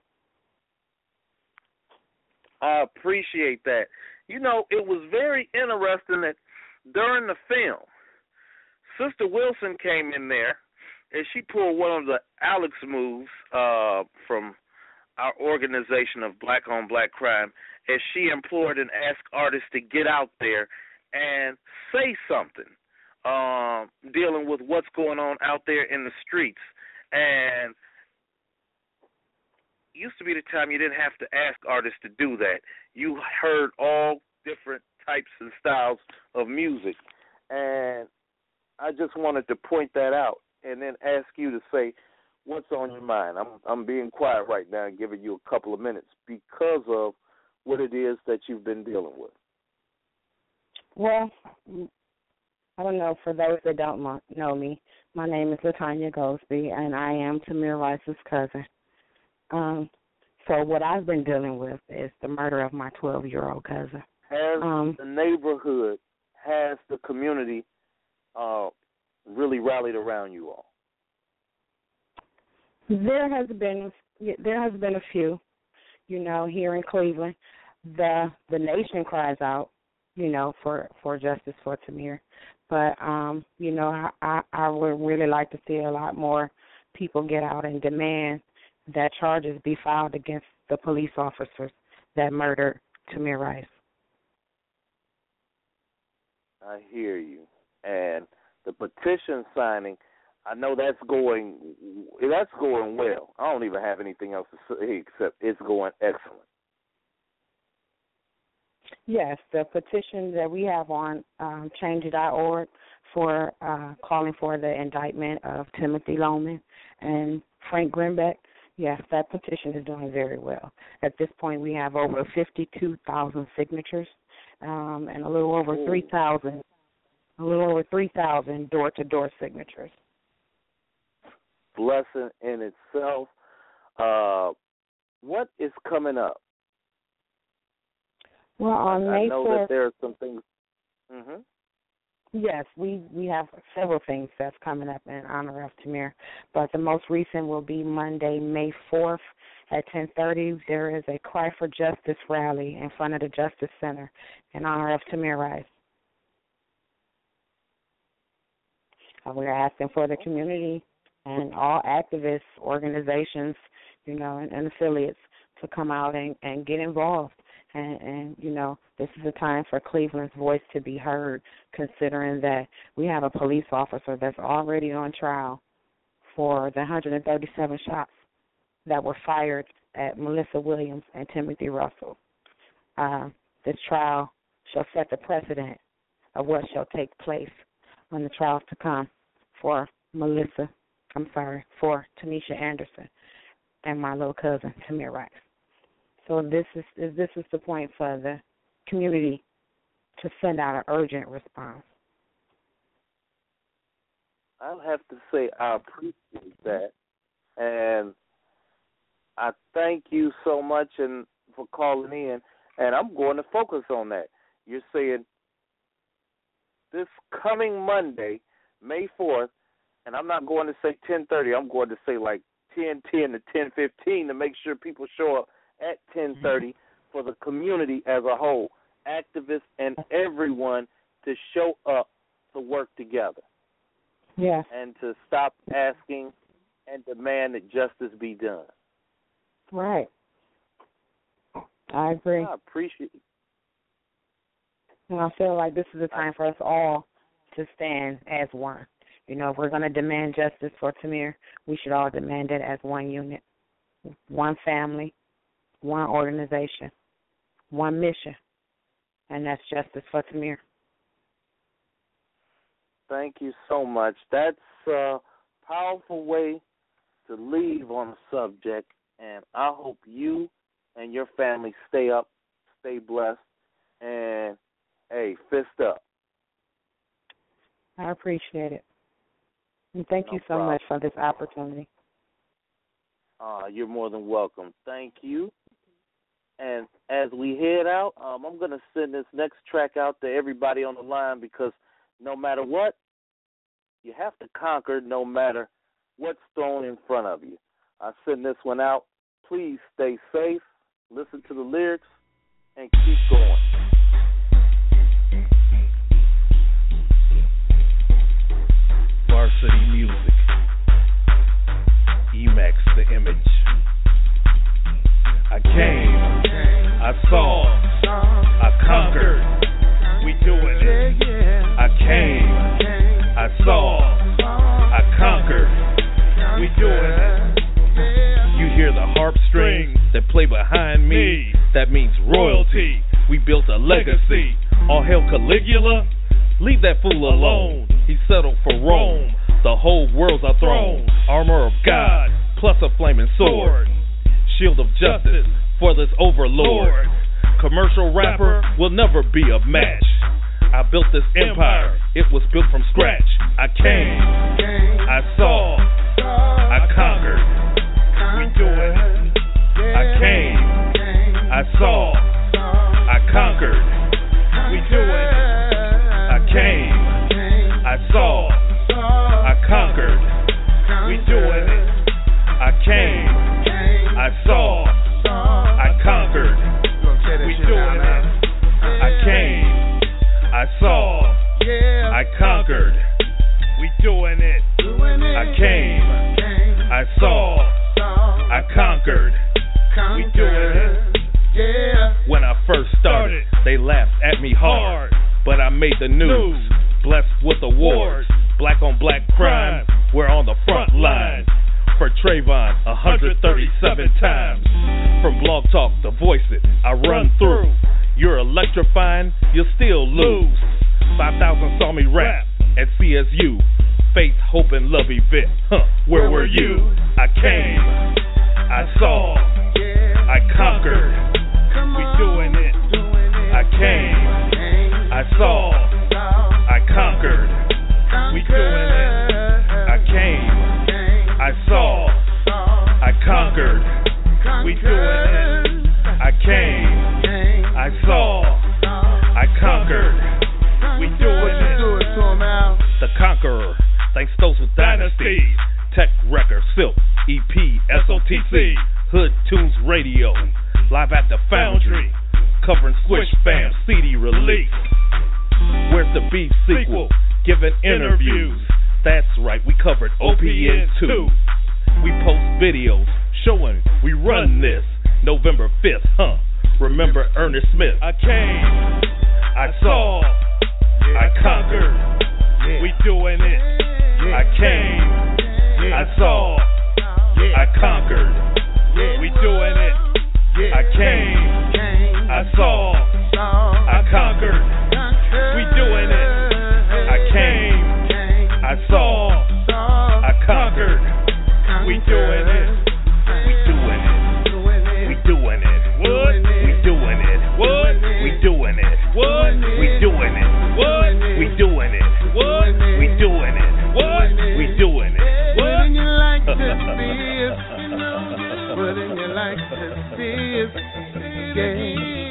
I appreciate that. You know, it was very interesting that during the film, Sister Wilson came in there, and she pulled one of the Alex moves from our organization of Black on Black Crime, as she implored and asked artists to get out there and say something, dealing with what's going on out there in the streets. And it used to be the time you didn't have to ask artists to do that. You heard all different types and styles of music. And I just wanted to point that out and then ask you to say what's on your mind. I'm being quiet right now and giving you a couple of minutes because of what it is that you've been dealing with. Well, I don't know. For those that don't know me, my name is LaTanya Goldsby, and I am Tamir Rice's cousin. So what I've been dealing with is the murder of my 12-year-old cousin. Has the neighborhood, has the community really rallied around you all? There has been a few, here in Cleveland. The nation cries out, for justice for Tamir. But I would really like to see a lot more people get out and demand that charges be filed against the police officers that murdered Tamir Rice. I hear you. And the petition signing, I know that's going well. I don't even have anything else to say except it's going excellent. Yes, the petition that we have on change.org for calling for the indictment of Timothy Loman and Frank Grimbeck, yes, that petition is doing very well. At this point, we have over 52,000 signatures and a little over 3,000 door-to-door signatures. Blessing in itself. What is coming up? Well, on May 4th, I know that there are some things. Mm-hmm. Yes, we have several things that's coming up in honor of Tamir, but the most recent will be Monday, May 4th at 10:30. There is a Cry for Justice rally in front of the Justice Center in honor of Tamir Rice. We're asking for the community and all activists, organizations, and affiliates to come out and get involved. And this is a time for Cleveland's voice to be heard, considering that we have a police officer that's already on trial for the 137 shots that were fired at Melissa Williams and Timothy Russell. This trial shall set the precedent of what shall take place on the trials to come for Tanisha Anderson and my little cousin, Tamir Rice. So this is the point for the community to send out an urgent response. I'll have to say I appreciate that, and I thank you so much and for calling in, and I'm going to focus on that. You're saying this coming Monday, May 4th, and I'm not going to say 10:30. I'm going to say like 10:10 to 10:15 to make sure people show up at 10:30 for the community as a whole, activists and everyone to show up to work together. Yes. And to stop asking and demand that justice be done. Right. I agree. I appreciate it. And I feel like this is a time for us all to stand as one. If we're going to demand justice for Tamir, we should all demand it as one unit, one family, one organization, one mission, and that's justice for Tamir. Thank you so much. That's a powerful way to leave on the subject, and I hope you and your family stay up, stay blessed, and, hey, fist up. I appreciate it. And thank you so much for this opportunity. You're more than welcome. Thank you. And as we head out, I'm going to send this next track out to everybody on the line because no matter what, you have to conquer no matter what's thrown in front of you. I send this one out. Please stay safe, listen to the lyrics, and keep going. Varsity Music. Emax, the image. hear the harp strings that play behind me. That means royalty. We built a legacy. All hail Caligula. Leave that fool alone. He settled for Rome. The whole world's our throne. Armor of God, plus a flaming sword. Shield of justice for this overlord. Commercial rapper will never be a match. I built this empire, it was built from scratch. I came, I saw, I conquered. We do it. I came, I saw, I conquered. We do it. I came, I saw, I conquered. We doing it. I came, I saw, I conquered. We doing it. I came, I saw, I conquered. We doing it. I came, I saw, I conquered. We doing it. When I first started, they laughed at me hard, but I made the news. Blessed with awards, black on black crime. We're on the front line. For Trayvon, 137 times. From Blog Talk to Voice It, I run through. You're electrifying, you'll still lose. 5,000 saw me rap at CSU. Faith, hope, and love event. Where were you? I came, I saw, I conquered. We doing it. I came, I saw, I conquered. We doing it. I came, I saw, I conquered. We doing it. I came, I saw, I conquered. We doing it. The Conqueror, thanks those with dynasties. Tech Record, Silk, EP, SOTC, Hood Tunes Radio, live at the Foundry, covering Squish Fam CD release. Where's the Beef sequel? Giving interviews. That's right, we covered OPN 2. We post videos showing we run this. November 5th, Remember Ernest Smith. I came, I saw, I conquered. We doing it. I came, I saw, I conquered. We doing it. I came, I saw, I conquered. We doing it. I came, I saw, I conquered. We doing it. We doing it. We doing it. What? We doing it. What? We doing it. What? We doing it. What? We doing it. What? We doing it. What? We doing it. Wouldn't you like to see us? Wouldn't you like to see us? Yeah.